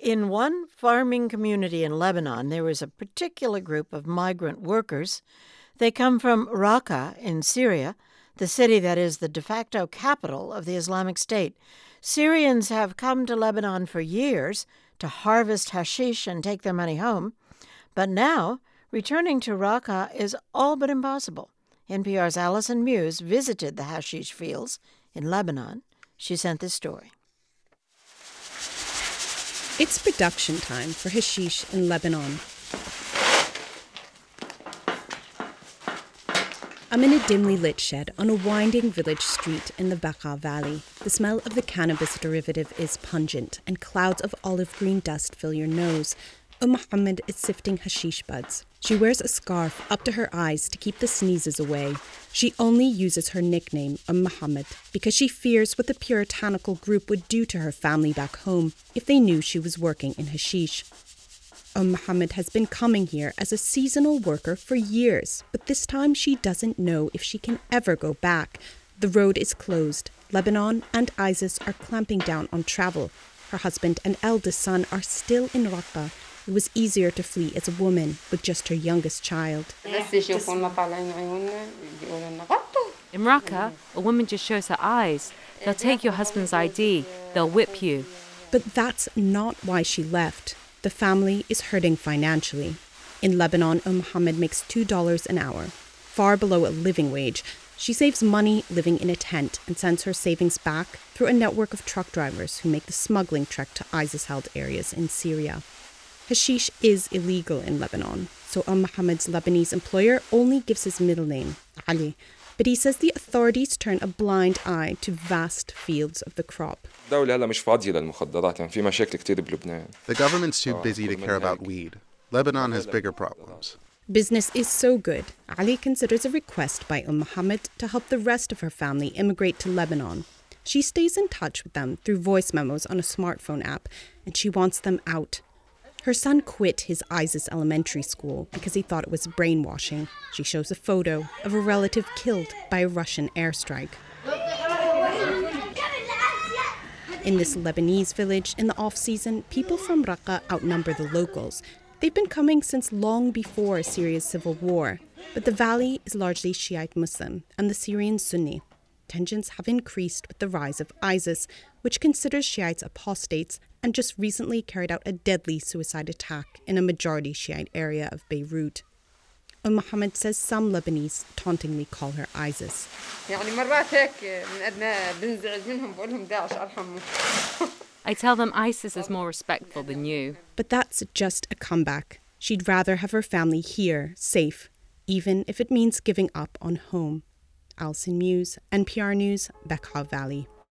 In one farming community in Lebanon, there is a particular group of migrant workers. They come from Raqqa in Syria, the city that is the de facto capital of the Islamic State. Syrians have come to Lebanon for years to harvest hashish and take their money home. But now, returning to Raqqa is all but impossible. NPR's Alison Muse visited the hashish fields in Lebanon. She sent this story. It's production time for hashish in Lebanon. I'm in a dimly lit shed on a winding village street in the Bekaa Valley. The smell of the cannabis derivative is pungent, and clouds of olive green dust fill your nose. Mohammed is sifting hashish buds. She wears a scarf up to her eyes to keep the sneezes away. She only uses her nickname, Mohammed, because she fears what the puritanical group would do to her family back home if they knew she was working in hashish. Mohammed has been coming here as a seasonal worker for years, but this time she doesn't know if she can ever go back. The road is closed. Lebanon and ISIS are clamping down on travel. Her husband and eldest son are still in Raqqa. It was easier to flee as a woman with just her youngest child. In Raqqa, a woman just shows her eyes. They'll take your husband's ID. They'll whip you. But that's not why she left. The family is hurting financially. In Lebanon, Mohammed makes $2 an hour, far below a living wage. She saves money living in a tent and sends her savings back through a network of truck drivers who make the smuggling trek to ISIS-held areas in Syria. Hashish is illegal in Lebanon, so Mohammed's Lebanese employer only gives his middle name, Ali. But he says the authorities turn a blind eye to vast fields of the crop. The government's too busy to care about weed. Lebanon has bigger problems. Business is so good, Ali considers a request by Mohammed to help the rest of her family immigrate to Lebanon. She stays in touch with them through voice memos on a smartphone app, and she wants them out. Her son quit his ISIS elementary school because he thought it was brainwashing. She shows a photo of a relative killed by a Russian airstrike. In this Lebanese village, in the off-season, people from Raqqa outnumber the locals. They've been coming since long before Syria's civil war. But the valley is largely Shiite Muslim and the Syrians Sunni. Tensions have increased with the rise of ISIS, which considers Shiites apostates and just recently carried out a deadly suicide attack in a majority Shiite area of Beirut. Mohammed says some Lebanese tauntingly call her ISIS. I tell them ISIS is more respectful than you. But that's just a comeback. She'd rather have her family here, safe, even if it means giving up on home. Alison Muse, NPR News, Bekaa Valley.